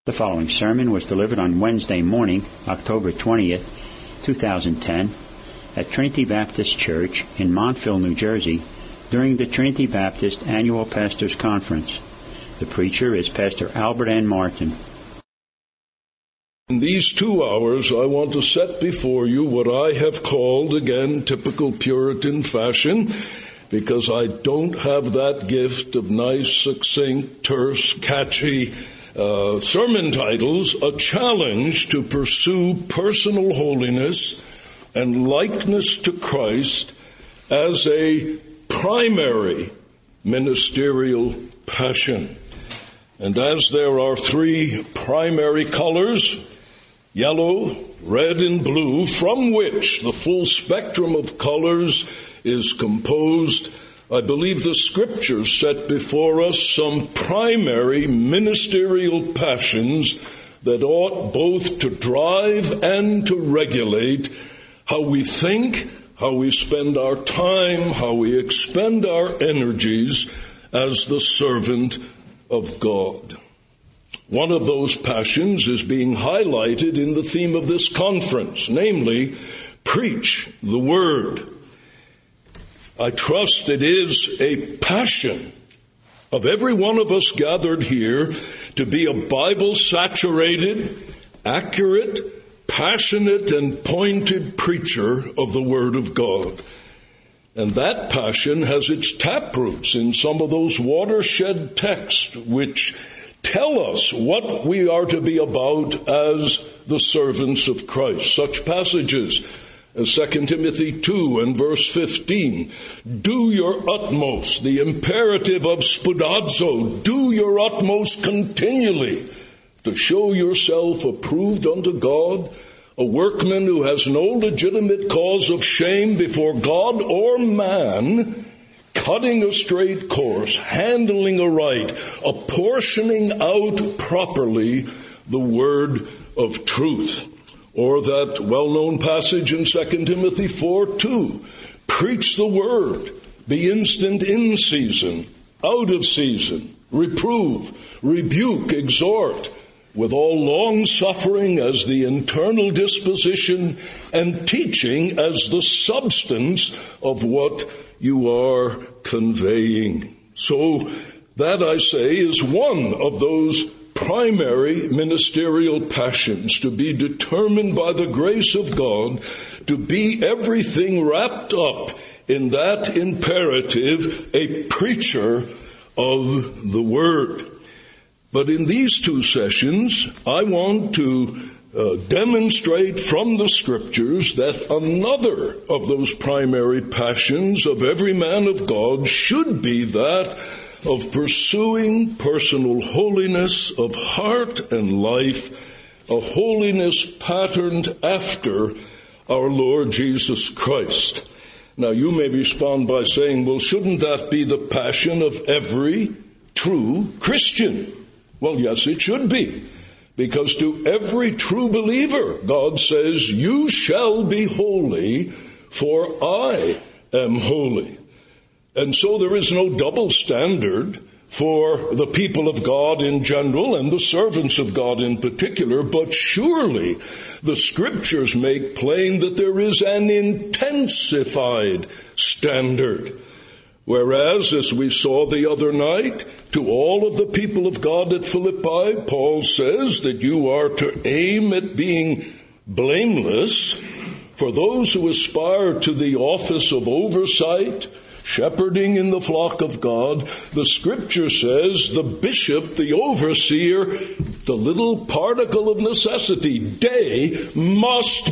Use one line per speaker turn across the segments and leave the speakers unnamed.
The following sermon was delivered on Wednesday morning, October 20th, 2010, at Trinity Baptist Church in Montville, New Jersey, during the Trinity Baptist Annual Pastors Conference. The preacher is Pastor Albert N. Martin.
In these 2 hours, I want to set before you what I have called, again, typical Puritan fashion, because I don't have that gift of nice, succinct, terse, catchy sermon titles, a challenge to pursue personal holiness and likeness to Christ as a primary ministerial passion. And as there are 3 primary colors, yellow, red, and blue, from which the full spectrum of colors is composed, I believe the Scriptures set before us some primary ministerial passions that ought both to drive and to regulate how we think, how we spend our time, how we expend our energies as the servant of God. One of those passions is being highlighted in the theme of this conference, namely, preach the Word. I trust it is a passion of every one of us gathered here to be a Bible-saturated, accurate, passionate, and pointed preacher of the Word of God. And that passion has its taproots in some of those watershed texts which tell us what we are to be about as the servants of Christ. Such passages as 2 Timothy 2 and verse 15, do your utmost, the imperative of spoudazo, do your utmost continually to show yourself approved unto God, a workman who has no legitimate cause of shame before God or man, cutting a straight course, handling aright, apportioning out properly the word of truth. Or that well-known passage in 2 Timothy 4:2, preach the word, be instant in season, out of season, reprove, rebuke, exhort, with all long-suffering as the internal disposition and teaching as the substance of what you are conveying. So that, I say, is one of those primary ministerial passions, to be determined by the grace of God to be everything wrapped up in that imperative, a preacher of the Word. But in these 2 sessions, I want to demonstrate from the Scriptures that another of those primary passions of every man of God should be that of pursuing personal holiness of heart and life, a holiness patterned after our Lord Jesus Christ. Now, you may respond by saying, well, shouldn't that be the passion of every true Christian? Well, yes, it should be. Because to every true believer, God says, you shall be holy, for I am holy. And so there is no double standard for the people of God in general and the servants of God in particular, but surely the Scriptures make plain that there is an intensified standard. Whereas, as we saw the other night, to all of the people of God at Philippi, Paul says that you are to aim at being blameless. For those who aspire to the office of oversight, shepherding in the flock of God, the Scripture says the bishop, the overseer, the little particle of necessity, they must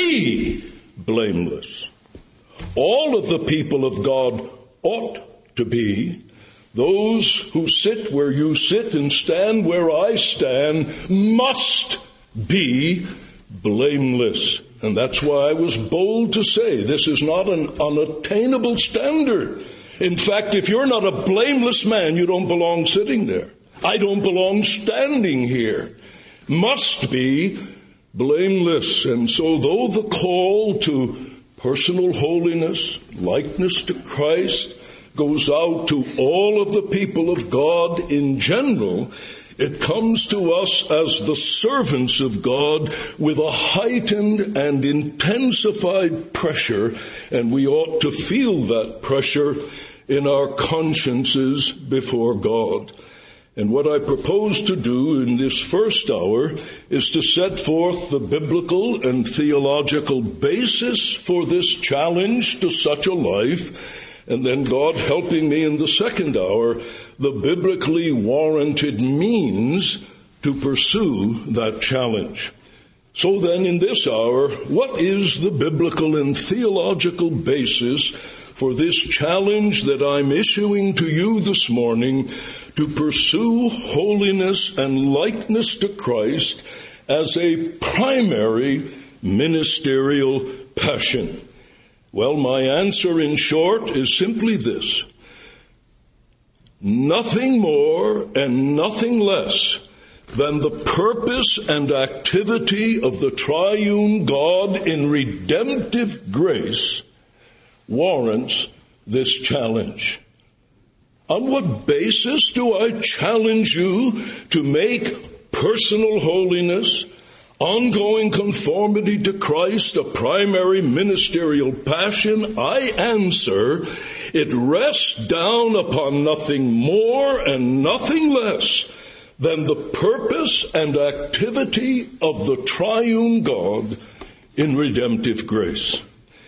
be blameless. All of the people of God ought to be. Those who sit where you sit and stand where I stand must be blameless. And that's why I was bold to say this is not an unattainable standard. In fact, if you're not a blameless man, you don't belong sitting there. I don't belong standing here. Must be blameless. And so though the call to personal holiness, likeness to Christ, goes out to all of the people of God in general, It comes to us as the servants of God with a heightened and intensified pressure, and we ought to feel that pressure in our consciences before God. And what I propose to do in this first hour is to set forth the biblical and theological basis for this challenge to such a life, and then God helping me in the second hour, the biblically warranted means to pursue that challenge. So then in this hour, what is the biblical and theological basis for this challenge that I'm issuing to you this morning to pursue holiness and likeness to Christ as a primary ministerial passion? Well, my answer in short is simply this: nothing more and nothing less than the purpose and activity of the triune God in redemptive grace warrants this challenge. On what basis do I challenge you to make personal holiness, ongoing conformity to Christ, a primary ministerial passion? I answer, it rests down upon nothing more and nothing less than the purpose and activity of the triune God in redemptive grace.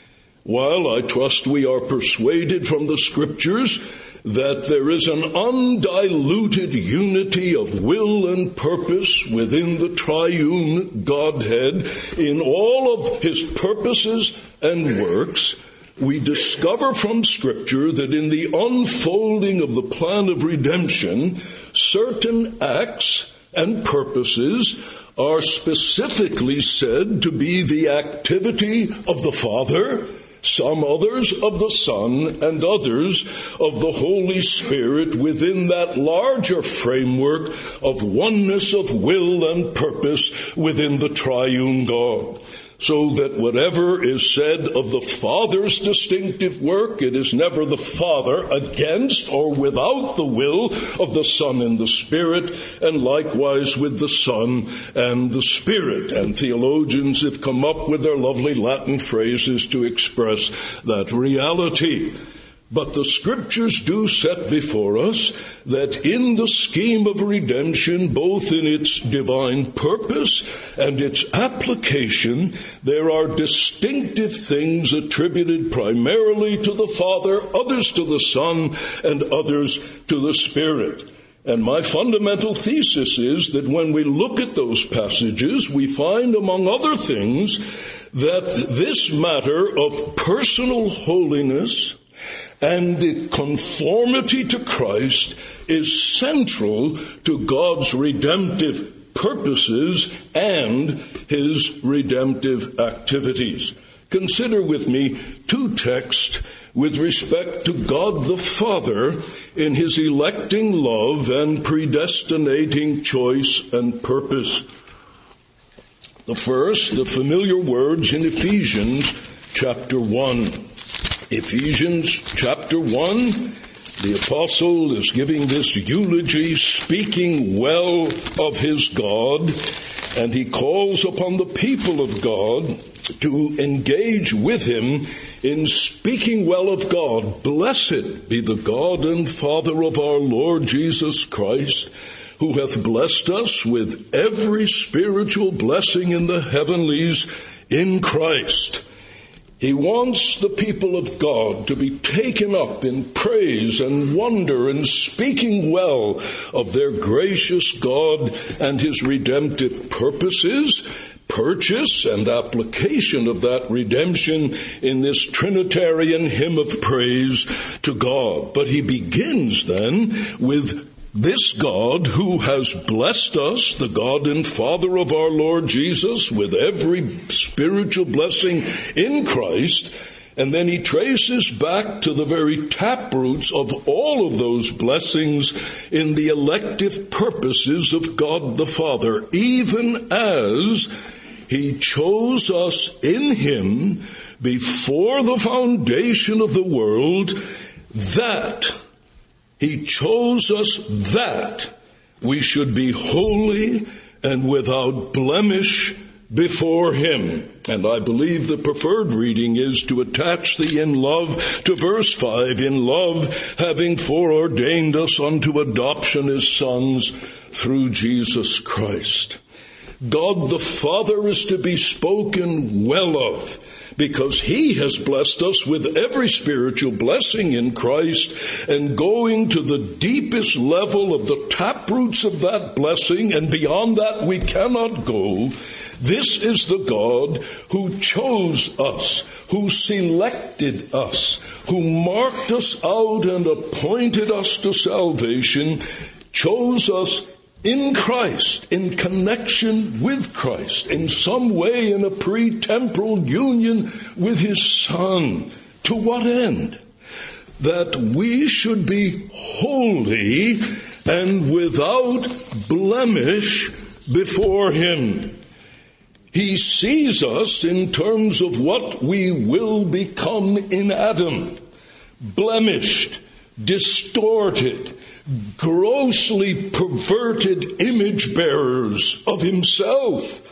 While I trust we are persuaded from the Scriptures that there is an undiluted unity of will and purpose within the triune Godhead in all of His purposes and works, we discover from Scripture that in the unfolding of the plan of redemption, certain acts and purposes are specifically said to be the activity of the Father, some others of the Son, and others of the Holy Spirit within that larger framework of oneness of will and purpose within the triune God. So that whatever is said of the Father's distinctive work, it is never the Father against or without the will of the Son and the Spirit, and likewise with the Son and the Spirit. And theologians have come up with their lovely Latin phrases to express that reality. But the Scriptures do set before us that in the scheme of redemption, both in its divine purpose and its application, there are distinctive things attributed primarily to the Father, others to the Son, and others to the Spirit. And my fundamental thesis is that when we look at those passages, we find, among other things, that this matter of personal holiness and the conformity to Christ is central to God's redemptive purposes and His redemptive activities. Consider with me two texts with respect to God the Father in His electing love and predestinating choice and purpose. The first, the familiar words in Ephesians chapter 1. Ephesians chapter 1, the apostle is giving this eulogy, speaking well of his God, and he calls upon the people of God to engage with him in speaking well of God. Blessed be the God and Father of our Lord Jesus Christ, who hath blessed us with every spiritual blessing in the heavenlies in Christ. He wants the people of God to be taken up in praise and wonder and speaking well of their gracious God and His redemptive purposes, purchase and application of that redemption in this Trinitarian hymn of praise to God. But he begins then with this God who has blessed us, the God and Father of our Lord Jesus, with every spiritual blessing in Christ, and then he traces back to the very taproots of all of those blessings in the elective purposes of God the Father, even as He chose us in Him before the foundation of the world, that He chose us that we should be holy and without blemish before him. And I believe the preferred reading is to attach the in love to verse 5. In love, having foreordained us unto adoption as sons through Jesus Christ. God the Father is to be spoken well of, because he has blessed us with every spiritual blessing in Christ, and going to the deepest level of the taproots of that blessing, and beyond that we cannot go. This is the God who chose us, who selected us, who marked us out and appointed us to salvation, chose us in Christ, in connection with Christ, in some way in a pre-temporal union with his Son. To what end? That we should be holy and without blemish before him. He sees us in terms of what we will become in Adam. Blemished, distorted, grossly perverted image bearers of himself,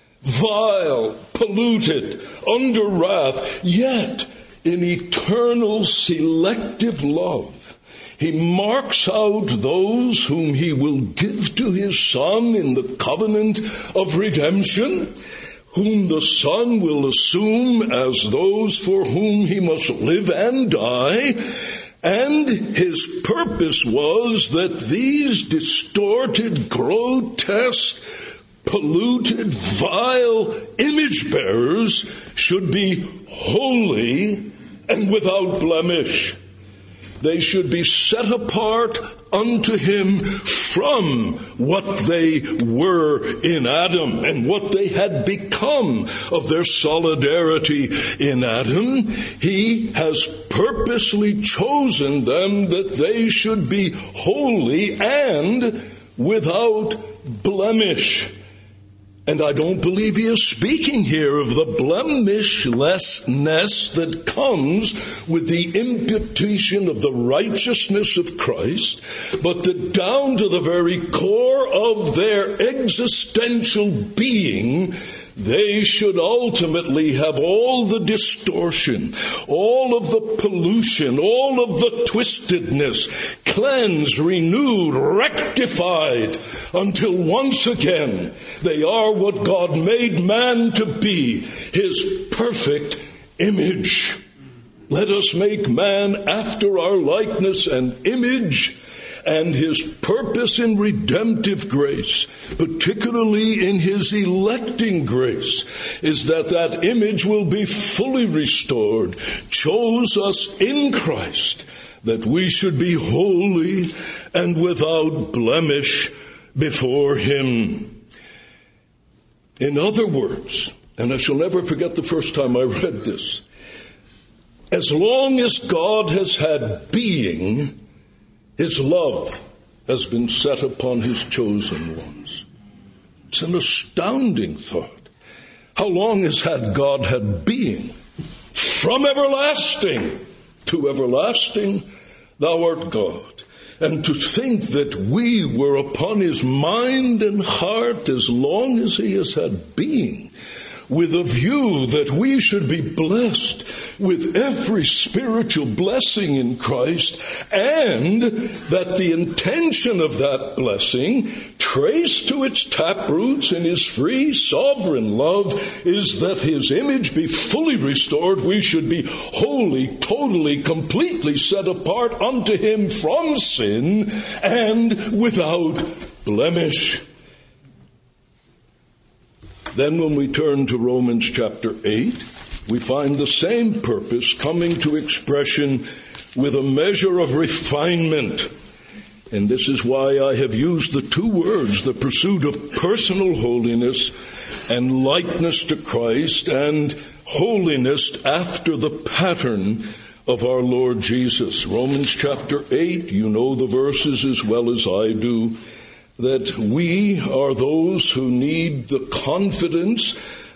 vile, polluted, under wrath, yet in eternal selective love. He marks out those whom he will give to his Son in the covenant of redemption, whom the Son will assume as those for whom he must live and die. And his purpose was that these distorted, grotesque, polluted, vile image bearers should be holy and without blemish. They should be set apart unto him from what they were in Adam and what they had become of their solidarity in Adam. He has purposely chosen them that they should be holy and without blemish. And I don't believe he is speaking here of the blemishlessness that comes with the imputation of the righteousness of Christ, but that down to the very core of their existential being, they should ultimately have all the distortion, all of the pollution, all of the twistedness cleansed, renewed, rectified, until once again they are what God made man to be, his perfect image. Let us make man after our likeness and image. And his purpose in redemptive grace, particularly in his electing grace, is that that image will be fully restored, chose us in Christ, that we should be holy and without blemish before him. In other words, and I shall never forget the first time I read this, as long as God has had being, his love has been set upon his chosen ones. It's an astounding thought. How long has God had being? From everlasting to everlasting, thou art God. And to think that we were upon his mind and heart as long as he has had being, with a view that we should be blessed with every spiritual blessing in Christ, and that the intention of that blessing, traced to its taproots in his free, sovereign love, is that his image be fully restored. We should be wholly, totally, completely set apart unto him from sin and without blemish. Then when we turn to Romans chapter 8, we find the same purpose coming to expression with a measure of refinement. And this is why I have used the two words, the pursuit of personal holiness and likeness to Christ, and holiness after the pattern of our Lord Jesus. Romans chapter 8, you know the verses as well as I do, that we are those who need the confidence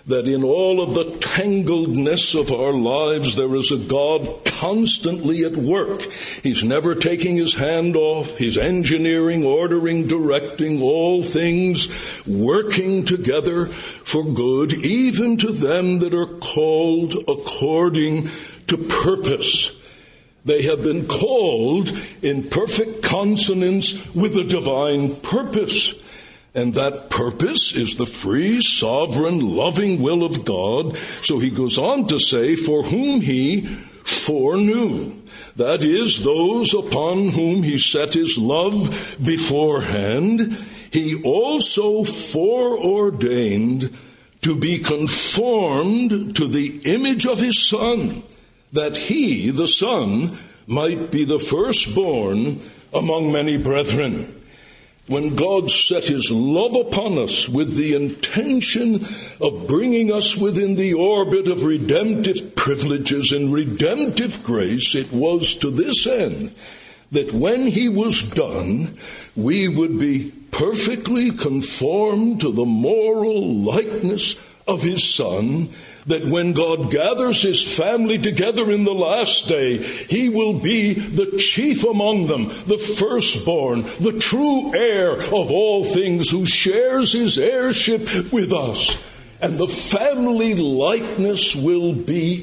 that in all of the tangledness of our lives, there is a God constantly at work. He's never taking his hand off. He's engineering, ordering, directing all things, working together for good, even to them that are called according to purpose. They have been called in perfect consonance with the divine purpose. And that purpose is the free, sovereign, loving will of God. So he goes on to say, for whom he foreknew. That is, those upon whom he set his love beforehand, he also foreordained to be conformed to the image of his Son, that he, the Son, might be the firstborn among many brethren. When God set his love upon us with the intention of bringing us within the orbit of redemptive privileges and redemptive grace, it was to this end that when he was done, we would be perfectly conformed to the moral likeness of his Son, that when God gathers his family together in the last day, he will be the chief among them, the firstborn, the true heir of all things, who shares his heirship with us. And the family likeness will be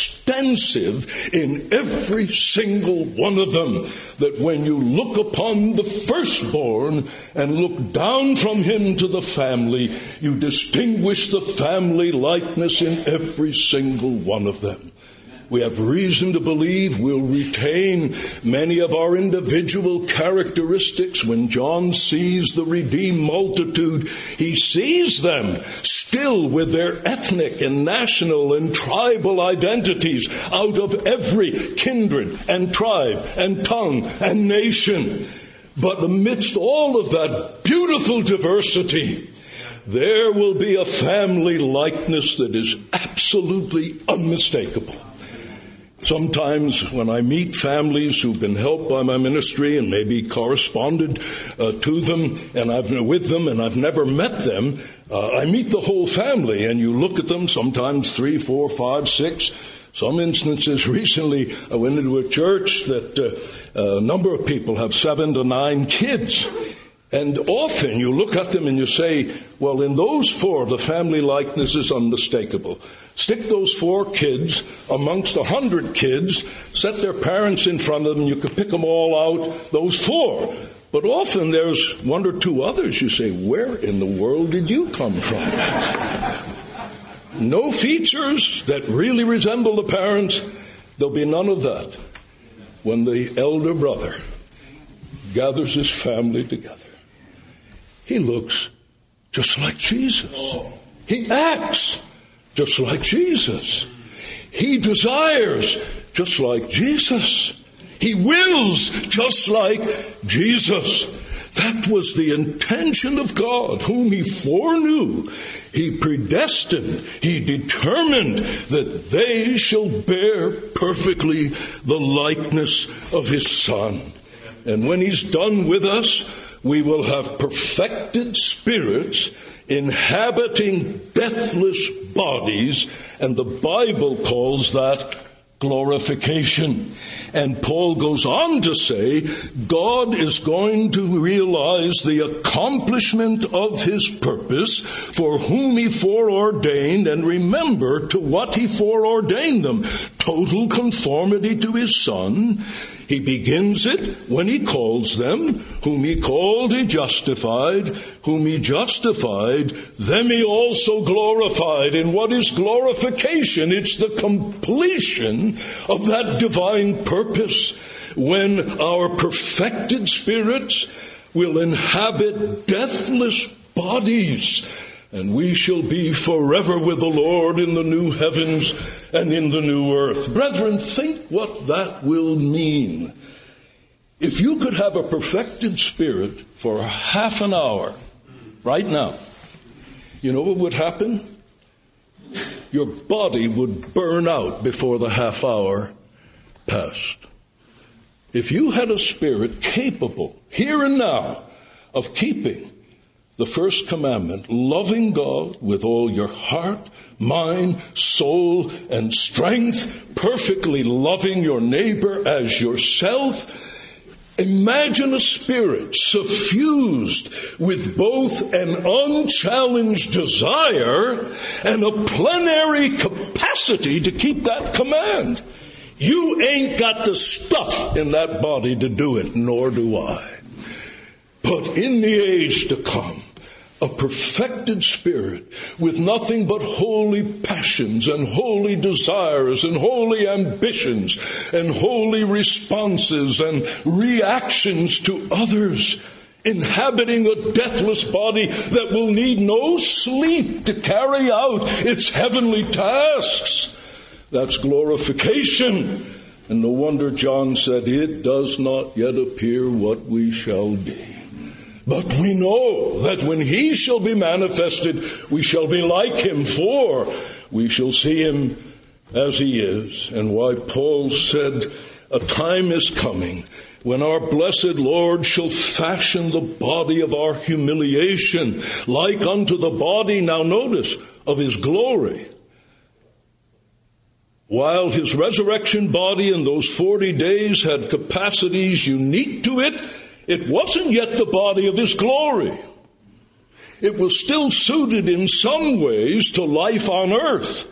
extensive in every single one of them, that when you look upon the firstborn and look down from him to the family, you distinguish the family likeness in every single one of them. We have reason to believe we'll retain many of our individual characteristics. When John sees the redeemed multitude, he sees them still with their ethnic and national and tribal identities out of every kindred and tribe and tongue and nation. But amidst all of that beautiful diversity, there will be a family likeness that is absolutely unmistakable. Sometimes when I meet families who've been helped by my ministry and maybe corresponded to them and I've been with them and I've never met them, I meet the whole family and you look at them, sometimes 3, 4, 5, 6. Some instances recently I went into a church that a number of people have 7 to 9 kids. And often you look at them and you say, well, in those 4, the family likeness is unmistakable. Stick those 4 kids amongst 100 kids, set their parents in front of them, you could pick them all out, those 4. But often there's 1 or 2 others. You say, where in the world did you come from? No features that really resemble the parents. There'll be none of that when the elder brother gathers his family together. He looks just like Jesus. He acts just like Jesus. He desires just like Jesus. He wills just like Jesus. That was the intention of God, whom he foreknew. He predestined, he determined that they shall bear perfectly the likeness of his Son. And when he's done with us, we will have perfected spirits inhabiting deathless bodies, and the Bible calls that glorification. And Paul goes on to say, God is going to realize the accomplishment of his purpose, for whom he foreordained, and remember to what he foreordained them, total conformity to his Son. He begins it when he calls them. Whom he called, he justified. Whom he justified, them he also glorified. And what is glorification? It's the completion of that divine purpose, when our perfected spirits will inhabit deathless bodies, and we shall be forever with the Lord in the new heavens and in the new earth. Brethren, think what that will mean. If you could have a perfected spirit for half an hour right now, you know what would happen? Your body would burn out before the half hour passed. If you had a spirit capable, here and now, of keeping the first commandment, loving God with all your heart, mind, soul, and strength, perfectly loving your neighbor as yourself. Imagine a spirit suffused with both an unchallenged desire and a plenary capacity to keep that command. You ain't got the stuff in that body to do it, nor do I. But in the age to come, a perfected spirit with nothing but holy passions and holy desires and holy ambitions and holy responses and reactions to others, inhabiting a deathless body that will need no sleep to carry out its heavenly tasks. That's glorification. And no wonder John said, it does not yet appear what we shall be. But we know that when he shall be manifested, we shall be like him, for we shall see him as he is. And why Paul said, a time is coming when our blessed Lord shall fashion the body of our humiliation like unto the body, now notice, of his glory. While his resurrection body in those 40 days had capacities unique to it, it wasn't yet the body of his glory. It was still suited in some ways to life on earth,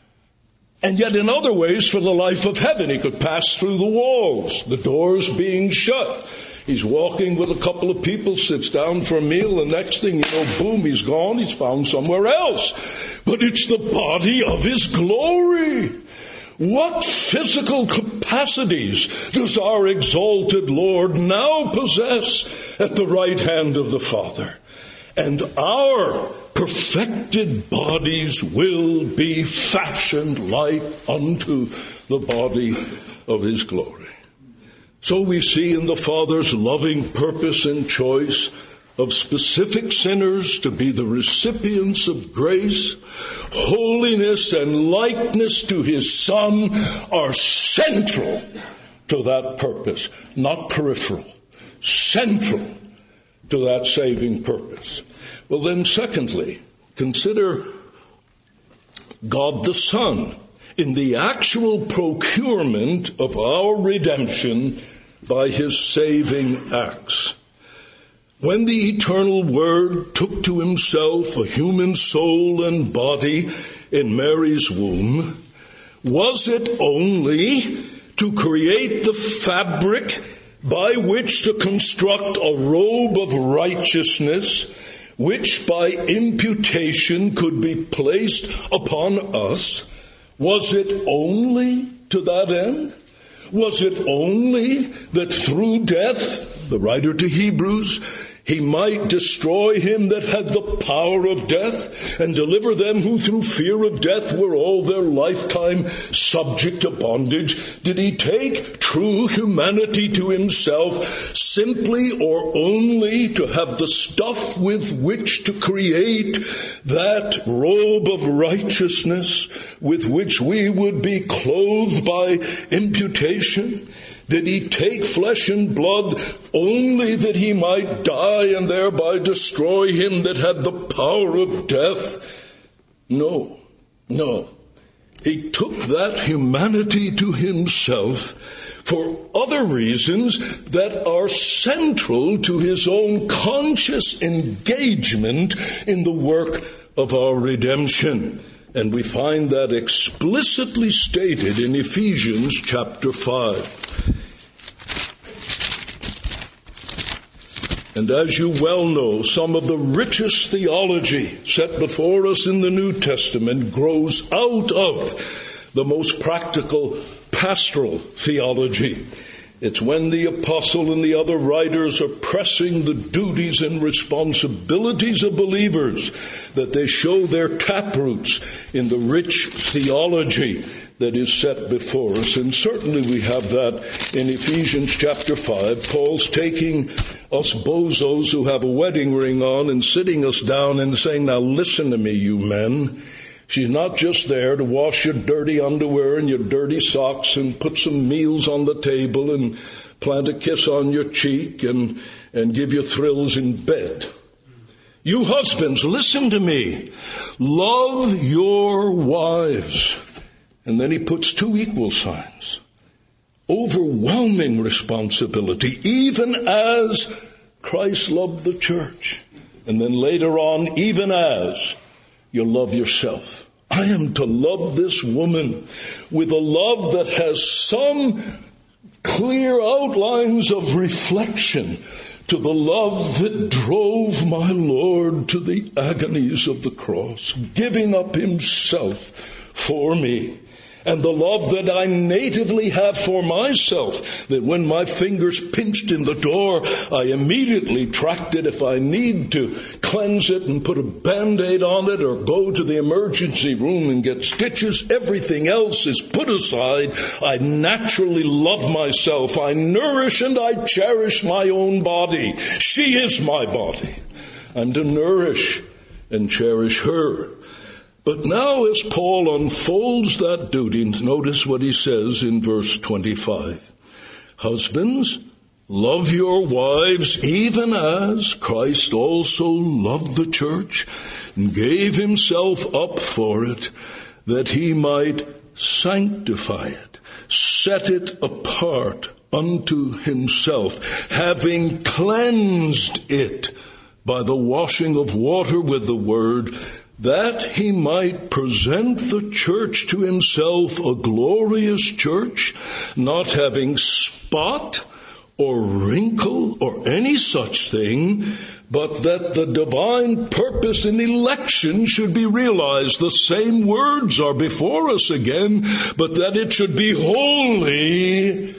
and yet in other ways for the life of heaven. He could pass through the walls, the doors being shut. He's walking with a couple of people, sits down for a meal, the next thing you know, boom, he's gone, he's found somewhere else. But it's the body of his glory. What physical capacities does our exalted Lord now possess at the right hand of the Father? And our perfected bodies will be fashioned like unto the body of his glory. So we see in the Father's loving purpose and choice of specific sinners to be the recipients of grace, holiness and likeness to his Son are central to that purpose, not peripheral, central to that saving purpose. Well then, secondly, consider God the Son in the actual procurement of our redemption by his saving acts. When the eternal Word took to himself a human soul and body in Mary's womb, was it only to create the fabric by which to construct a robe of righteousness, which by imputation could be placed upon us? Was it only to that end? Was it only that through death, the writer to Hebrews, he might destroy him that had the power of death and deliver them who through fear of death were all their lifetime subject to bondage? Did he take true humanity to himself simply or only to have the stuff with which to create that robe of righteousness with which we would be clothed by imputation? Did he take flesh and blood only that he might die and thereby destroy him that had the power of death? No. He took that humanity to himself for other reasons that are central to his own conscious engagement in the work of our redemption. And we find that explicitly stated in Ephesians chapter 5. And as you well know, some of the richest theology set before us in the New Testament grows out of the most practical pastoral theology. It's when the apostle and the other writers are pressing the duties and responsibilities of believers that they show their taproots in the rich theology that is set before us. And certainly we have that in Ephesians chapter 5. Paul's taking us bozos who have a wedding ring on and sitting us down and saying, now listen to me, you men. She's not just there to wash your dirty underwear and your dirty socks and put some meals on the table and plant a kiss on your cheek and give you thrills in bed. You husbands, listen to me. Love your wives. And then he puts two equal signs. Overwhelming responsibility, even as Christ loved the church. And then later on, even as you love yourself. I am to love this woman with a love that has some clear outlines of reflection to the love that drove my Lord to the agonies of the cross, giving up himself for me. And the love that I natively have for myself, that when my fingers pinched in the door, I immediately tracked it if I need to cleanse it and put a Band-Aid on it or go to the emergency room and get stitches. Everything else is put aside. I naturally love myself. I nourish and I cherish my own body. She is my body. I'm to nourish and cherish her. But now as Paul unfolds that duty, notice what he says in verse 25. Husbands, love your wives even as Christ also loved the church and gave himself up for it, that he might sanctify it, set it apart unto himself, having cleansed it by the washing of water with the word, that he might present the church to himself a glorious church, not having spot or wrinkle or any such thing, but that the divine purpose in election should be realized. The same words are before us again, but that it should be holy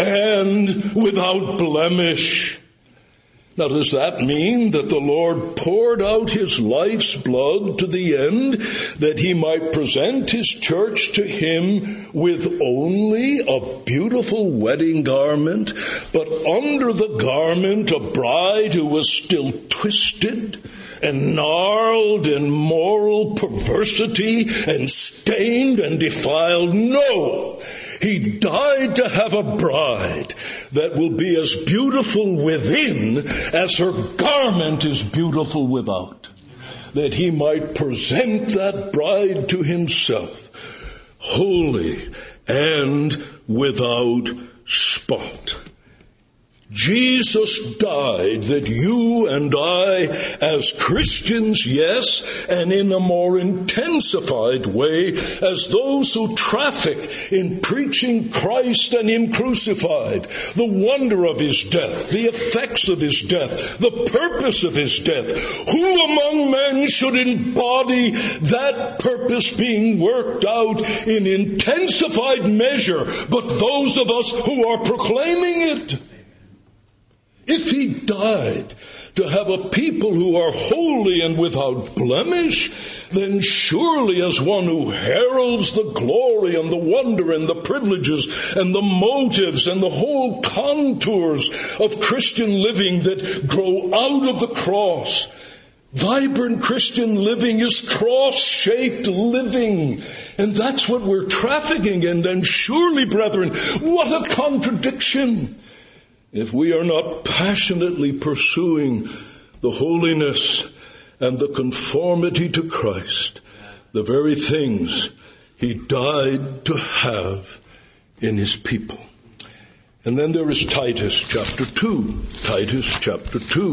and without blemish. Now, does that mean that the Lord poured out his life's blood to the end that he might present his church to him with only a beautiful wedding garment, but under the garment a bride who was still twisted and gnarled in moral perversity and stained and defiled? No! He died to have a bride that will be as beautiful within as her garment is beautiful without, that he might present that bride to himself, holy and without spot. Jesus died that you and I, as Christians, yes, and in a more intensified way, as those who traffic in preaching Christ and him crucified, the wonder of his death, the effects of his death, the purpose of his death. Who among men should embody that purpose being worked out in intensified measure but those of us who are proclaiming it? If he died to have a people who are holy and without blemish, then surely as one who heralds the glory and the wonder and the privileges and the motives and the whole contours of Christian living that grow out of the cross, vibrant Christian living is cross-shaped living. And that's what we're trafficking in. And surely, brethren, what a contradiction if we are not passionately pursuing the holiness and the conformity to Christ, the very things he died to have in his people. And then there is Titus chapter 2. Titus chapter 2.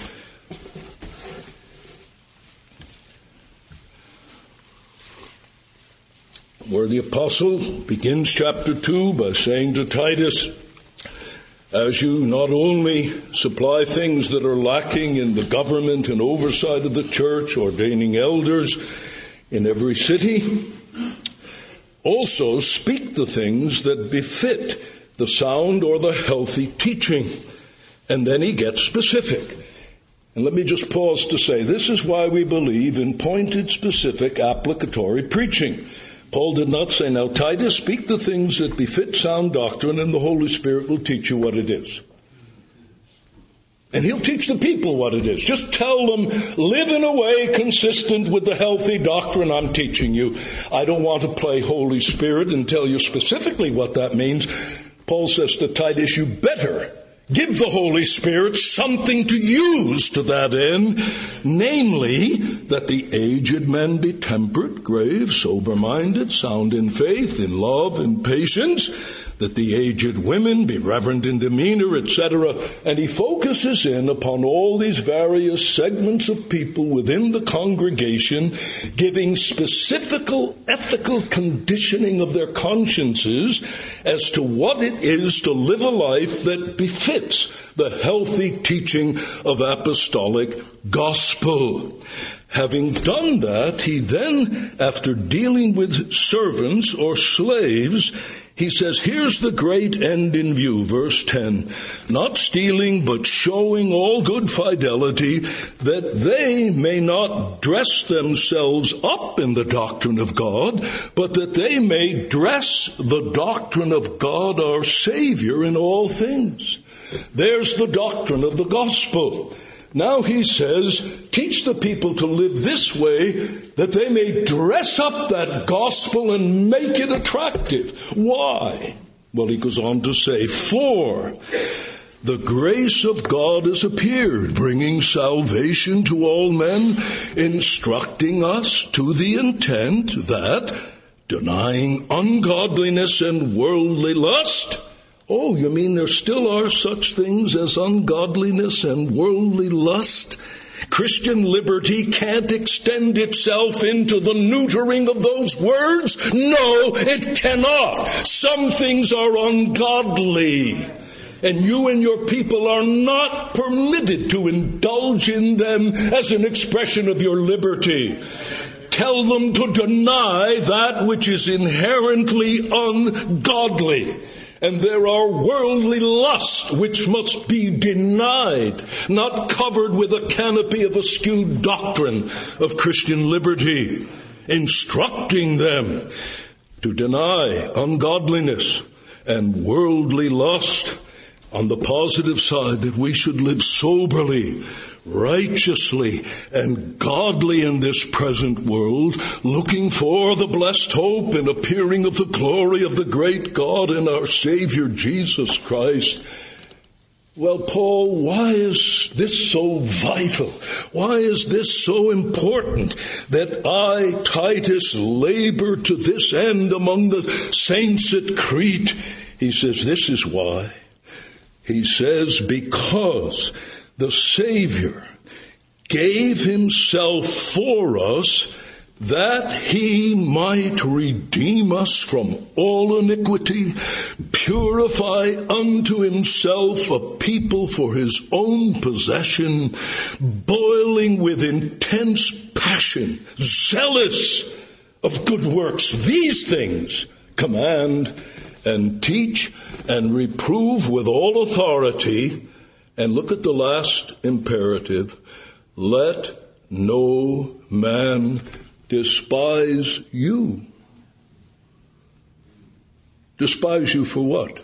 Where the apostle begins chapter 2 by saying to Titus, as you not only supply things that are lacking in the government and oversight of the church, ordaining elders in every city, also speak the things that befit the sound or the healthy teaching. And then he gets specific. And let me just pause to say, this is why we believe in pointed, specific, applicatory preaching. Paul did not say, now Titus, speak the things that befit sound doctrine and the Holy Spirit will teach you what it is. And he'll teach the people what it is. Just tell them, live in a way consistent with the healthy doctrine I'm teaching you. I don't want to play Holy Spirit and tell you specifically what that means. Paul says to Titus, you better Give the Holy Spirit something to use to that end, namely, that the aged men be temperate, grave, sober-minded, sound in faith, in love, in patience, that the aged women be reverent in demeanor, etc. And he focuses in upon all these various segments of people within the congregation, giving specific ethical conditioning of their consciences as to what it is to live a life that befits the healthy teaching of apostolic gospel. Having done that, he then, after dealing with servants or slaves, he says, here's the great end in view, verse 10, not stealing, but showing all good fidelity, that they may not dress themselves up in the doctrine of God, but that they may dress the doctrine of God our Savior in all things. There's the doctrine of the gospel. Now he says, teach the people to live this way that they may dress up that gospel and make it attractive. Why? Well, he goes on to say, for the grace of God has appeared, bringing salvation to all men, instructing us to the intent that, denying ungodliness and worldly lust. Oh, you mean there still are such things as ungodliness and worldly lust? Christian liberty can't extend itself into the neutering of those words? No, it cannot. Some things are ungodly, and you and your people are not permitted to indulge in them as an expression of your liberty. Tell them to deny that which is inherently ungodly. And there are worldly lusts which must be denied, not covered with a canopy of askew doctrine of Christian liberty, instructing them to deny ungodliness and worldly lust. On the positive side, that we should live soberly, righteously, and godly in this present world, looking for the blessed hope and appearing of the glory of the great God and our Savior Jesus Christ. Well, Paul, why is this so vital? Why is this so important that I, Titus, labor to this end among the saints at Crete? He says, this is why. He says, because the Savior gave himself for us that he might redeem us from all iniquity, purify unto himself a people for his own possession, boiling with intense passion, zealous of good works. These things command and teach and reprove with all authority. And look at the last imperative. Let no man despise you. Despise you for what?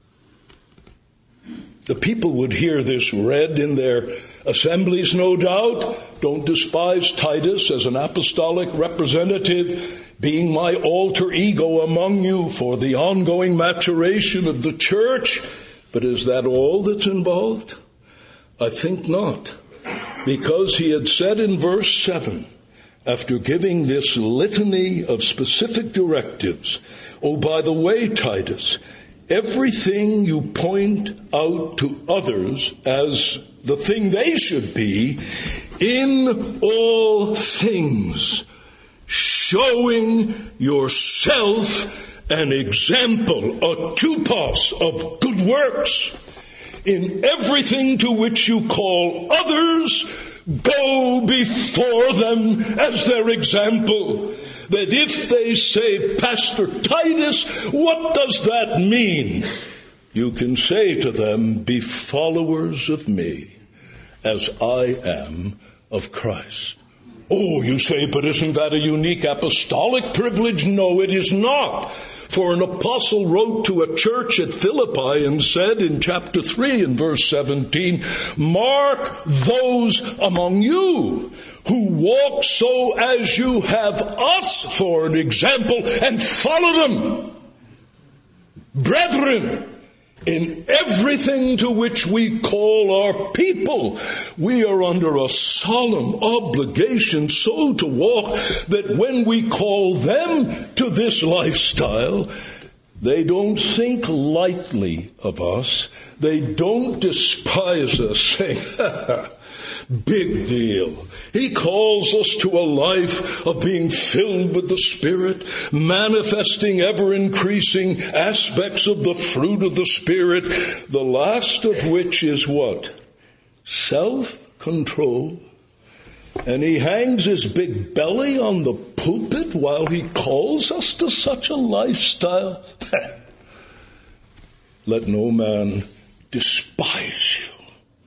The people would hear this read in their assemblies, no doubt. Don't despise Titus as an apostolic representative, being my alter ego among you for the ongoing maturation of the church. But is that all that's involved? I think not. Because he had said in verse 7, after giving this litany of specific directives, oh, by the way, Titus, everything you point out to others as the thing they should be, in all things, showing yourself an example, a tupos of good works. In everything to which you call others, go before them as their example. That if they say, Pastor Titus, what does that mean? You can say to them, be followers of me as I am of Christ. Oh, you say, but isn't that a unique apostolic privilege? No, it is not. For an apostle wrote to a church at Philippi and said in chapter 3 and verse 17, mark those among you who walk so as you have us for an example, and follow them. Brethren, In everything to which we call our people, we are under a solemn obligation so to walk that when we call them to this lifestyle, they don't think lightly of us. They don't despise us, saying, big deal. He calls us to a life of being filled with the Spirit, manifesting ever-increasing aspects of the fruit of the Spirit, the last of which is what? Self-control. And he hangs his big belly on the pulpit while he calls us to such a lifestyle. Let no man despise you.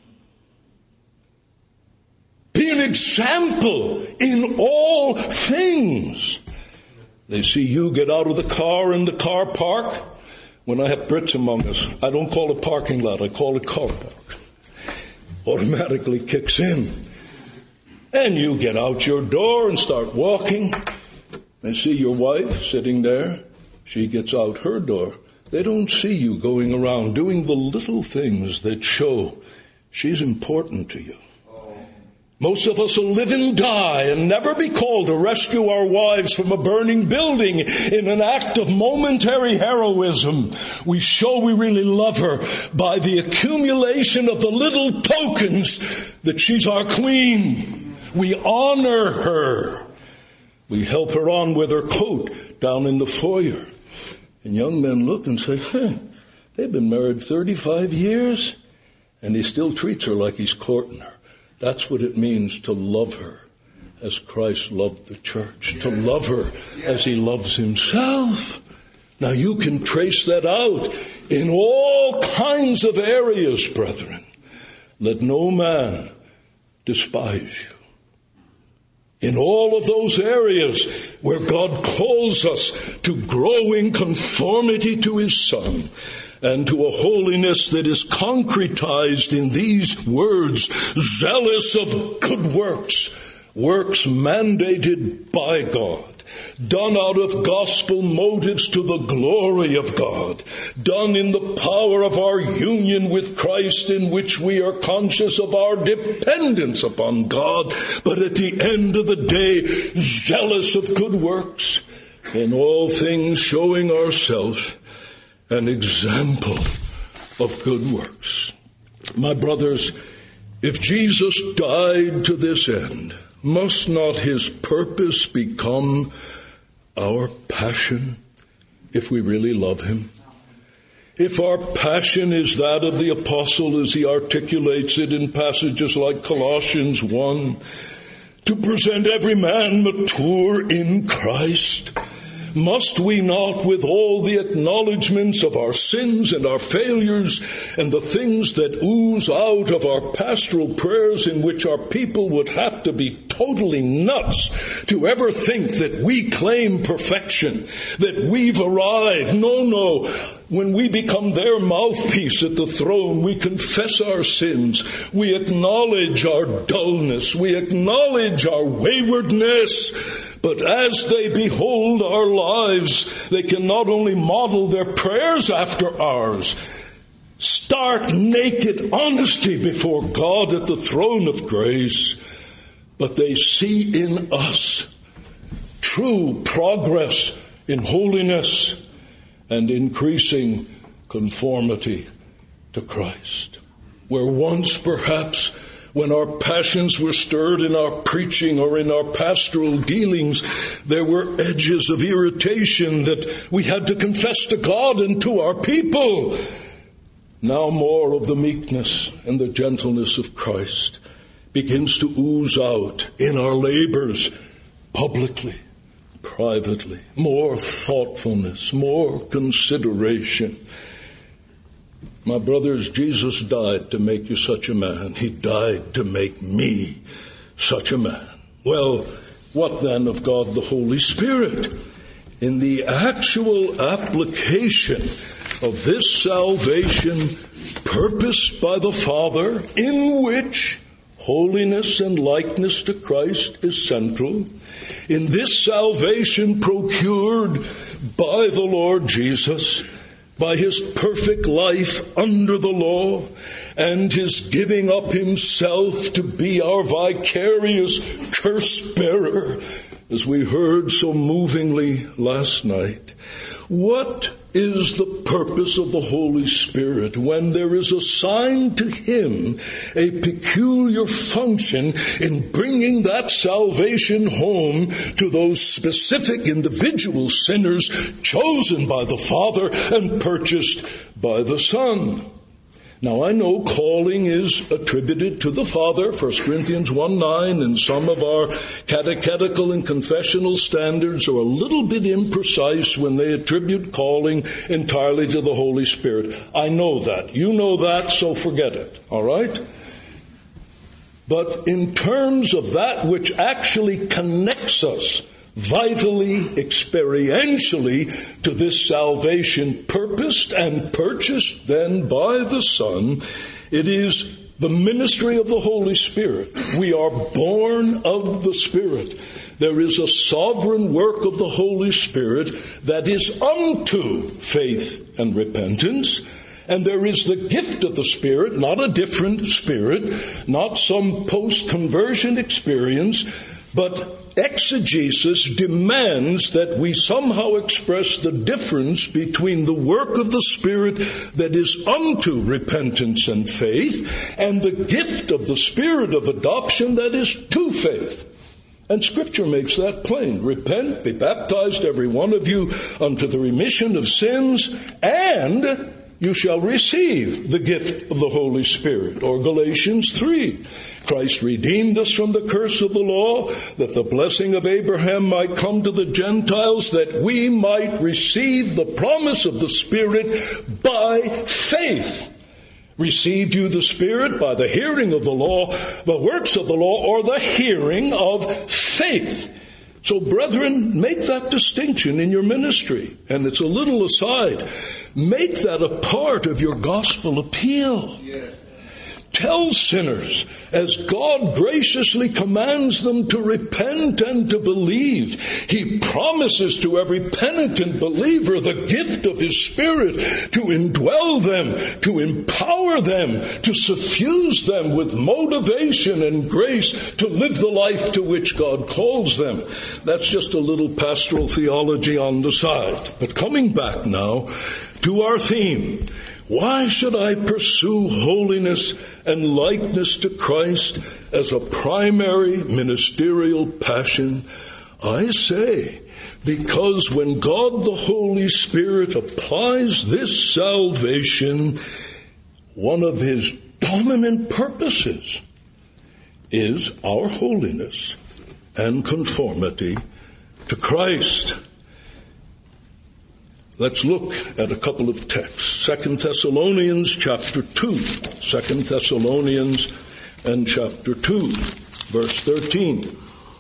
Be an example in all things. They see you get out of the car in the car park. When I have Brits among us, I don't call it parking lot, I call it car park. Automatically kicks in. And you get out your door and start walking. They see your wife sitting there. She gets out her door. They don't see you going around doing the little things that show she's important to you. Most of us will live and die and never be called to rescue our wives from a burning building in an act of momentary heroism. We show we really love her by the accumulation of the little tokens that she's our queen. We honor her. We help her on with her coat down in the foyer. And young men look and say, they've been married 35 years and he still treats her like he's courting her. That's what it means to love her as Christ loved the church, to love her as he loves himself. Now you can trace that out in all kinds of areas, brethren. Let no man despise you. In all of those areas where God calls us to grow in conformity to his Son, and to a holiness that is concretized in these words, zealous of good works, works mandated by God, done out of gospel motives to the glory of God, done in the power of our union with Christ, in which we are conscious of our dependence upon God, but at the end of the day, zealous of good works, in all things showing ourselves an example of good works. My brothers, if Jesus died to this end, must not his purpose become our passion if we really love him? If our passion is that of the apostle as he articulates it in passages like Colossians 1, to present every man mature in Christ, must we not, with all the acknowledgments of our sins and our failures and the things that ooze out of our pastoral prayers, in which our people would have to be totally nuts to ever think that we claim perfection, that we've arrived? No. When we become their mouthpiece at the throne, we confess our sins. We acknowledge our dullness. We acknowledge our waywardness. But as they behold our lives, they can not only model their prayers after ours, stark naked honesty before God at the throne of grace, but they see in us true progress in holiness and increasing conformity to Christ. Where once perhaps, when our passions were stirred in our preaching or in our pastoral dealings, there were edges of irritation that we had to confess to God and to our people. Now more of the meekness and the gentleness of Christ begins to ooze out in our labors, publicly, privately. More thoughtfulness, more consideration. My brothers, Jesus died to make you such a man. He died to make me such a man. Well, what then of God the Holy Spirit? In the actual application of this salvation purposed by the Father, in which holiness and likeness to Christ is central, in this salvation procured by the Lord Jesus, by his perfect life under the law and his giving up himself to be our vicarious curse bearer, as we heard so movingly last night. What is the purpose of the Holy Spirit when there is assigned to him a peculiar function in bringing that salvation home to those specific individual sinners chosen by the Father and purchased by the Son? Now, I know calling is attributed to the Father, 1 Corinthians 1:9, and some of our catechetical and confessional standards are a little bit imprecise when they attribute calling entirely to the Holy Spirit. I know that. You know that, so forget it. All right? But in terms of that which actually connects us vitally, experientially, to this salvation purposed and purchased then by the Son, it is the ministry of the Holy Spirit. We are born of the Spirit. There is a sovereign work of the Holy Spirit that is unto faith and repentance. And there is the gift of the Spirit, not a different spirit, not some post-conversion experience, but exegesis demands that we somehow express the difference between the work of the Spirit that is unto repentance and faith and the gift of the Spirit of adoption that is to faith. And Scripture makes that plain. Repent, be baptized, every one of you, unto the remission of sins, and you shall receive the gift of the Holy Spirit. Or Galatians 3. Christ redeemed us from the curse of the law, that the blessing of Abraham might come to the Gentiles, that we might receive the promise of the Spirit by faith. Received you the Spirit by the hearing of the law, the works of the law, or the hearing of faith. So, brethren, make that distinction in your ministry. And it's a little aside. Make that a part of your gospel appeal. Yes. Tell sinners, as God graciously commands them to repent and to believe, He promises to every penitent believer the gift of His Spirit to indwell them, to empower them, to suffuse them with motivation and grace to live the life to which God calls them. That's just a little pastoral theology on the side. But coming back now to our theme, why should I pursue holiness and likeness to Christ as a primary ministerial passion? I say, because when God the Holy Spirit applies this salvation, one of His dominant purposes is our holiness and conformity to Christ. Let's look at a couple of texts. 2 Thessalonians chapter 2. 2 Thessalonians and chapter 2, verse 13.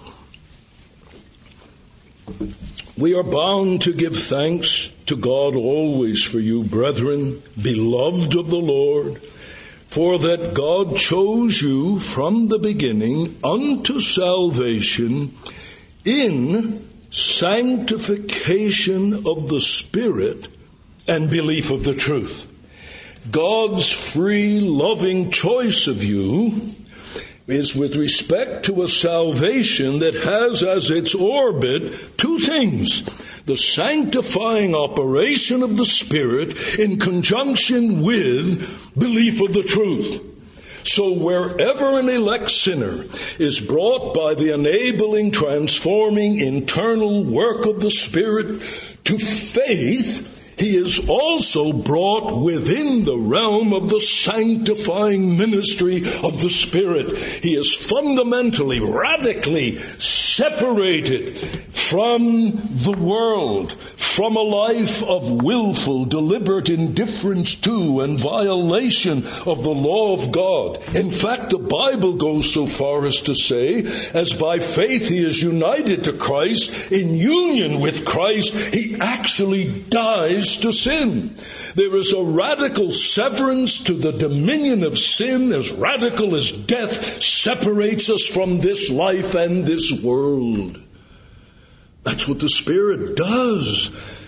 We are bound to give thanks to God always for you, brethren, beloved of the Lord, for that God chose you from the beginning unto salvation in sanctification of the Spirit and belief of the truth. God's free, loving choice of you is with respect to a salvation that has as its orbit two things: the sanctifying operation of the Spirit in conjunction with belief of the truth. So wherever an elect sinner is brought by the enabling, transforming, internal work of the Spirit to faith, he is also brought within the realm of the sanctifying ministry of the Spirit. He is fundamentally, radically separated from the world, from a life of willful, deliberate indifference to and violation of the law of God. In fact, the Bible goes so far as to say, as by faith he is united to Christ, in union with Christ, he actually dies to sin. There is a radical severance to the dominion of sin, as radical as death separates us from this life and this world. That's what the Spirit does.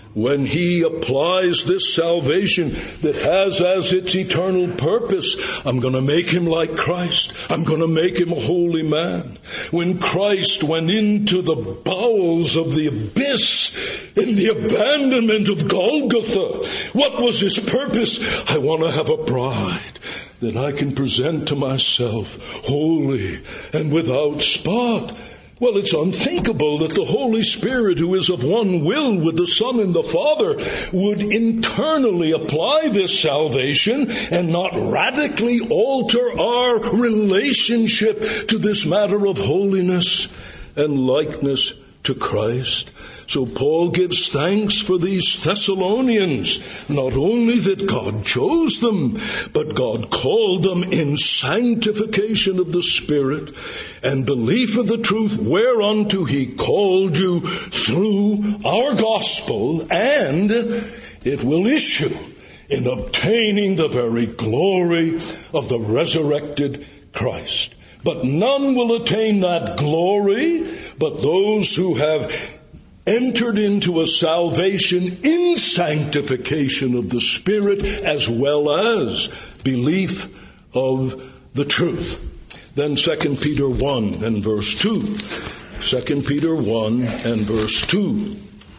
when he applies this salvation that has as its eternal purpose, I'm going to make him like Christ. I'm going to make him a holy man. When Christ went into the bowels of the abyss in the abandonment of Golgotha, what was his purpose? I want to have a bride that I can present to myself holy and without spot. Well, it's unthinkable that the Holy Spirit, who is of one will with the Son and the Father, would internally apply this salvation and not radically alter our relationship to this matter of holiness and likeness to Christ. So Paul gives thanks for these Thessalonians, not only that God chose them, but God called them in sanctification of the Spirit and belief of the truth whereunto he called you through our gospel, and it will issue in obtaining the very glory of the resurrected Christ. But none will attain that glory but those who have entered into a salvation in sanctification of the Spirit as well as belief of the truth. Then 2 Peter 1 and verse 2. 2 Peter 1 and verse 2.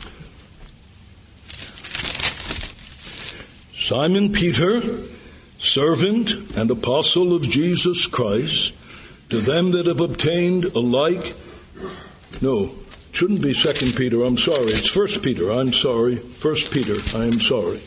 Simon Peter, servant and apostle of Jesus Christ, to them that have obtained a like... No, it shouldn't be 2 Peter, I'm sorry. It's 1 Peter, I'm sorry. 1 Peter, I am sorry.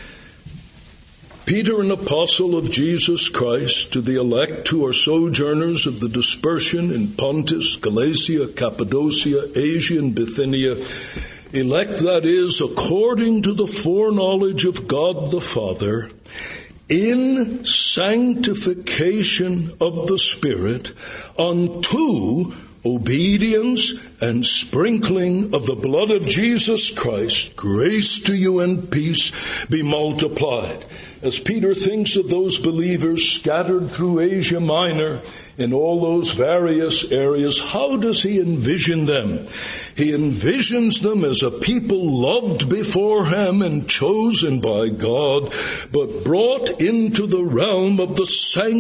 Peter, an apostle of Jesus Christ, to the elect who are sojourners of the dispersion in Pontus, Galatia, Cappadocia, Asia, and Bithynia, elect, that is, according to the foreknowledge of God the Father, in sanctification of the Spirit, unto obedience and sprinkling of the blood of Jesus Christ, grace to you and peace be multiplied. As Peter thinks of those believers scattered through Asia Minor in all those various areas, how does he envision them? He envisions them as a people loved before him and chosen by God, but brought into the realm of the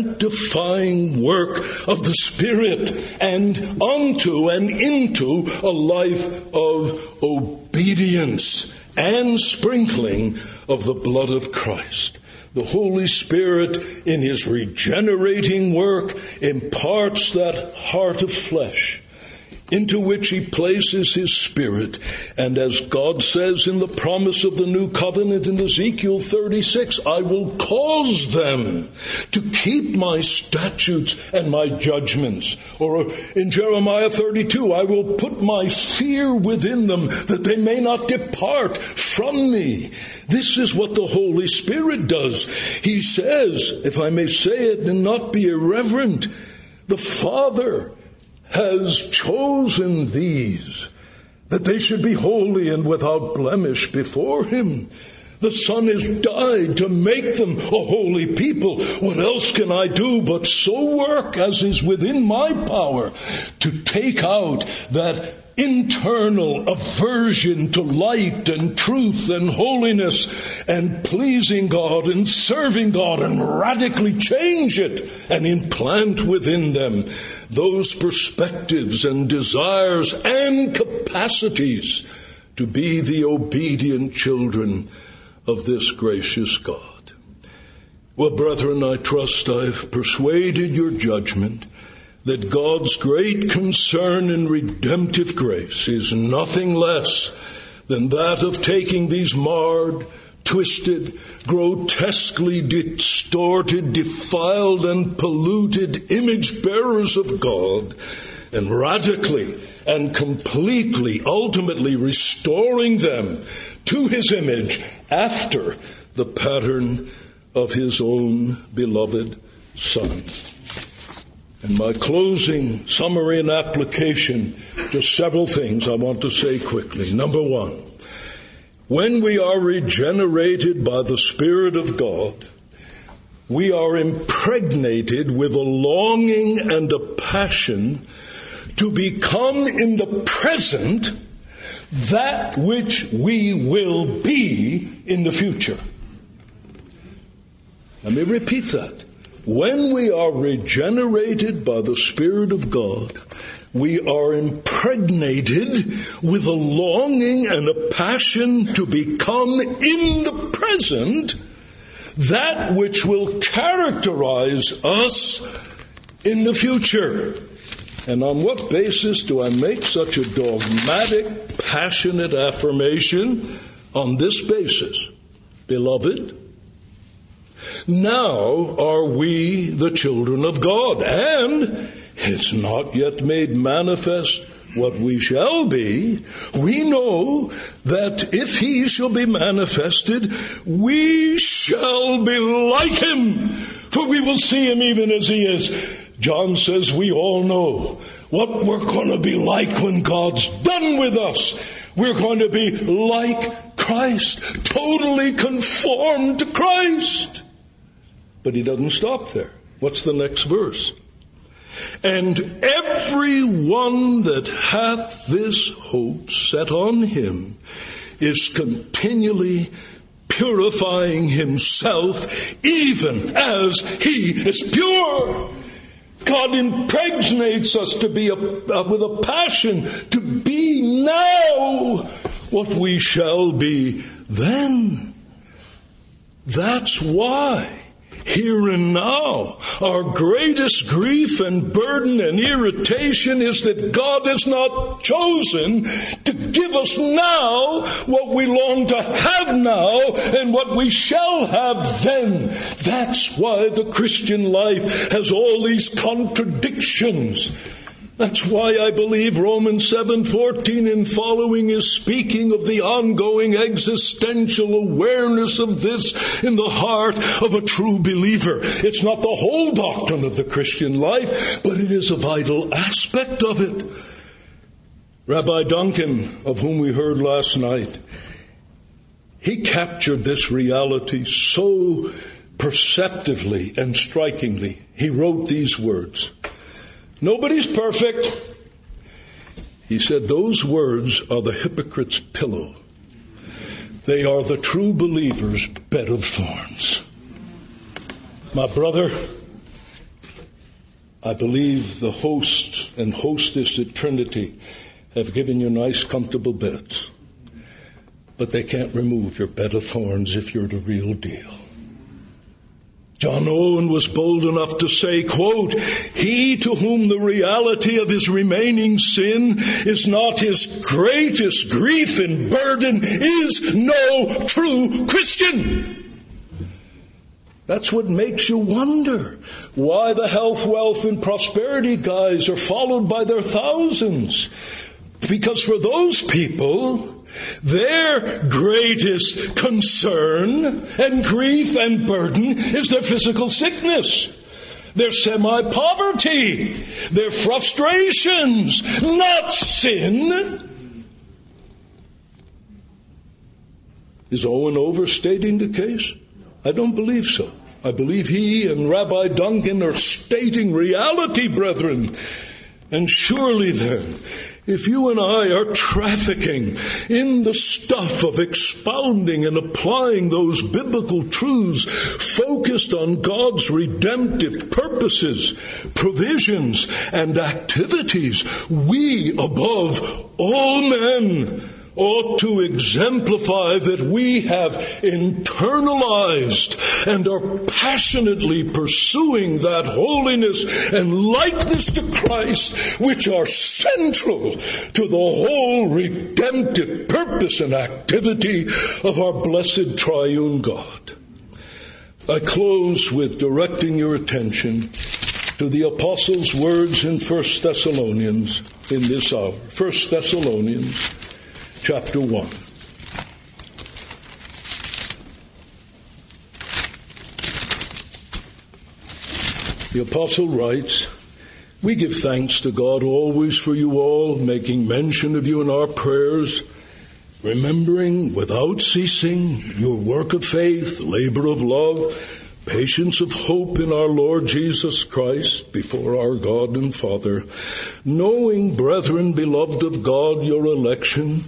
sanctifying work of the Spirit and unto and into a life of obedience and sprinkling of the blood of Christ. The Holy Spirit, in his regenerating work, imparts that heart of flesh into which he places his Spirit. And as God says in the promise of the new covenant in Ezekiel 36, I will cause them to keep my statutes and my judgments. Or in Jeremiah 32, I will put my fear within them that they may not depart from me. This is what the Holy Spirit does. He says, if I may say it and not be irreverent, the Father has chosen these, that they should be holy and without blemish before him. The Son has died to make them a holy people. What else can I do but so work as is within my power to take out that internal aversion to light and truth and holiness and pleasing God and serving God and radically change it and implant within them those perspectives and desires and capacities to be the obedient children of this gracious God. Well, brethren, I trust I've persuaded your judgment that God's great concern in redemptive grace is nothing less than that of taking these marred, twisted, grotesquely distorted, defiled, and polluted image bearers of God and radically and completely, ultimately restoring them to his image after the pattern of his own beloved Son. In my closing summary and application, just several things I want to say quickly. Number one, when we are regenerated by the Spirit of God, we are impregnated with a longing and a passion to become in the present that which we will be in the future. Let me repeat that. When we are regenerated by the Spirit of God, we are impregnated with a longing and a passion to become in the present that which will characterize us in the future. And on what basis do I make such a dogmatic, passionate affirmation? On this basis, beloved, now are we the children of God, and it's not yet made manifest what we shall be. We know that if he shall be manifested, we shall be like him, for we will see him even as he is. John says we all know what we're going to be like when God's done with us. We're going to be like Christ, totally conformed to Christ. But he doesn't stop there. What's the next verse? And every one that hath this hope set on him is continually purifying himself, even as he is pure. God impregnates us to be with a passion to be now what we shall be then. That's why here and now, our greatest grief and burden and irritation is that God has not chosen to give us now what we long to have now and what we shall have then. That's why the Christian life has all these contradictions. That's why I believe Romans 7:14 and following is speaking of the ongoing existential awareness of this in the heart of a true believer. It's not the whole doctrine of the Christian life, but it is a vital aspect of it. Rabbi Duncan, of whom we heard last night, he captured this reality so perceptively and strikingly. He wrote these words. Nobody's perfect. He said those words are the hypocrite's pillow. They are the true believer's bed of thorns. My brother, I believe the host and hostess at Trinity have given you nice, comfortable beds. But they can't remove your bed of thorns if you're the real deal. John Owen was bold enough to say, quote, he to whom the reality of his remaining sin is not his greatest grief and burden is no true Christian. That's what makes you wonder why the health, wealth, and prosperity guys are followed by their thousands. Because for those people, their greatest concern and grief and burden is their physical sickness, their semi-poverty, their frustrations, not sin. Is Owen overstating the case? I don't believe so. I believe he and Rabbi Duncan are stating reality, brethren. And surely then, if you and I are trafficking in the stuff of expounding and applying those biblical truths focused on God's redemptive purposes, provisions, and activities, we, above all men, ought to exemplify that we have internalized and are passionately pursuing that holiness and likeness to Christ, which are central to the whole redemptive purpose and activity of our blessed triune God. I close with directing your attention to the Apostle's words in 1 Thessalonians in this hour. 1 Thessalonians chapter 1. The apostle writes, we give thanks to God always for you all, making mention of you in our prayers, remembering without ceasing your work of faith, labor of love, patience of hope in our Lord Jesus Christ before our God and Father, knowing, brethren, beloved of God, your election,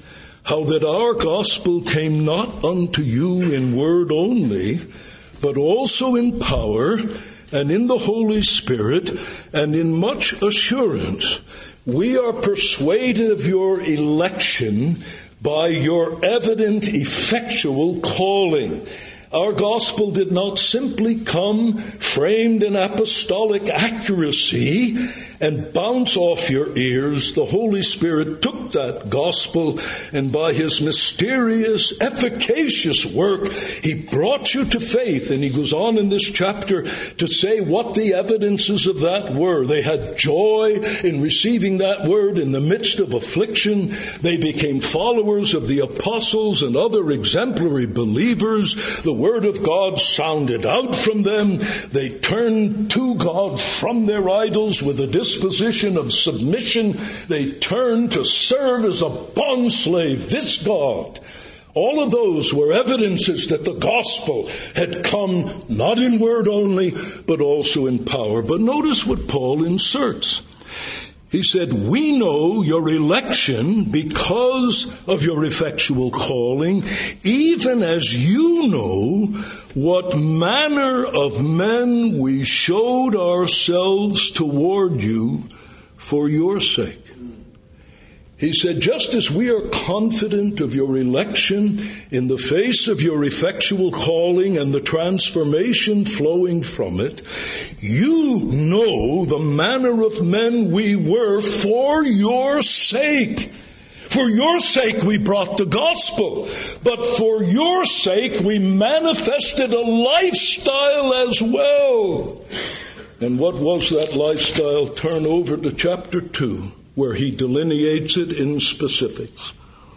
how that our gospel came not unto you in word only, but also in power and in the Holy Spirit and in much assurance. We are persuaded of your election by your evident, effectual calling. Our gospel did not simply come framed in apostolic accuracy and bounce off your ears. The Holy Spirit took that gospel and by his mysterious, efficacious work, he brought you to faith. And he goes on in this chapter to say what the evidences of that were. They had joy in receiving that word in the midst of affliction. They became followers of the apostles and other exemplary believers. The word of God sounded out from them. They turned to God from their idols with a disposition of submission. They turned to serve as a bondslave this God. All of those were evidences that the gospel had come not in word only, but also in power. But notice what Paul inserts. He said, we know your election because of your effectual calling, even as you know what manner of men we showed ourselves toward you for your sake. He said, just as we are confident of your election in the face of your effectual calling and the transformation flowing from it, you know the manner of men we were for your sake. For your sake we brought the gospel, but for your sake we manifested a lifestyle as well. And what was that lifestyle? Turn over to chapter 2. Where he delineates it in specifics.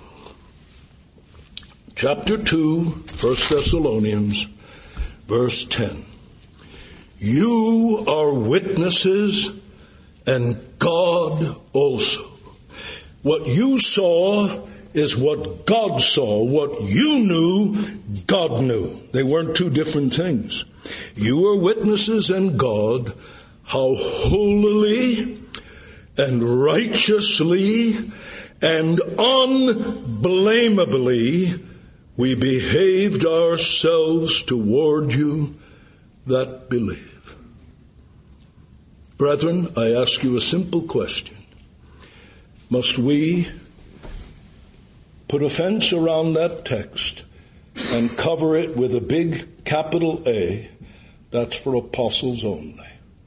Chapter 2, 1 Thessalonians, verse 10. You are witnesses, and God also. What you saw is what God saw. What you knew, God knew. They weren't two different things. You are witnesses, and God, how holily and righteously and unblameably we behaved ourselves toward you that believe. Brethren, I ask you a simple question. Must we put a fence around that text and cover it with a big capital A? That's for apostles only.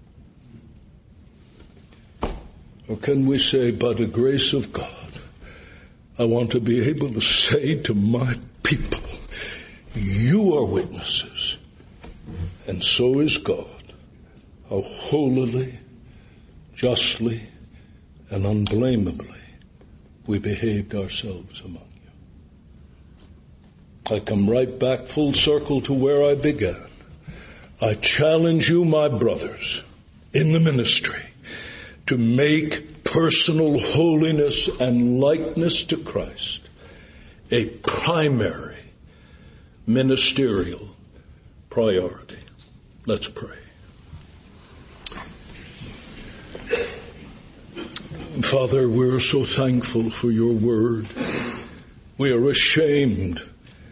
Or can we say, by the grace of God, I want to be able to say to my people, you are witnesses, and so is God, how holily, justly, and unblameably we behaved ourselves among you. I come right back full circle to where I began. I challenge you, my brothers, in the ministry, to make personal holiness and likeness to Christ a primary ministerial priority. Let's pray. Father, we're so thankful for your word. We are ashamed,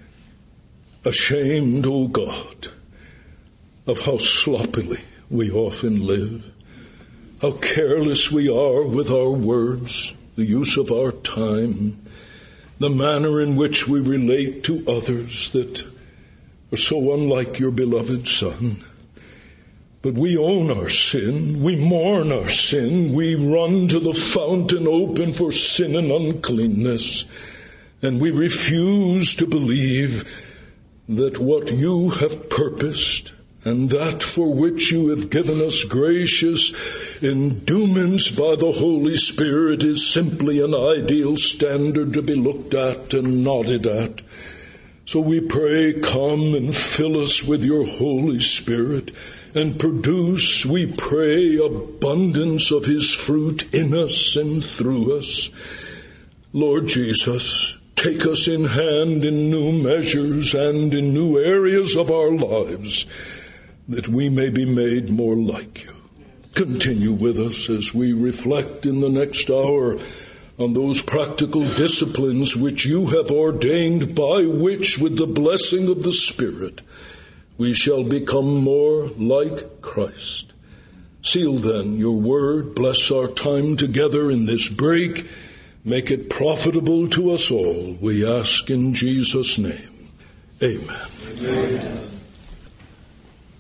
O God, of how sloppily we often live. How careless we are with our words, the use of our time, the manner in which we relate to others that are so unlike your beloved Son. But we own our sin, we mourn our sin, we run to the fountain open for sin and uncleanness, and we refuse to believe that what you have purposed and that for which you have given us gracious endowments by the Holy Spirit is simply an ideal standard to be looked at and nodded at. So we pray, come and fill us with your Holy Spirit and produce, we pray, abundance of his fruit in us and through us. Lord Jesus, take us in hand in new measures and in new areas of our lives, that we may be made more like you. Continue with us as we reflect in the next hour on those practical disciplines which you have ordained, by which, with the blessing of the Spirit, we shall become more like Christ. Seal then your word. Bless our time together in this break. Make it profitable to us all, we ask in Jesus' name. Amen.
Amen.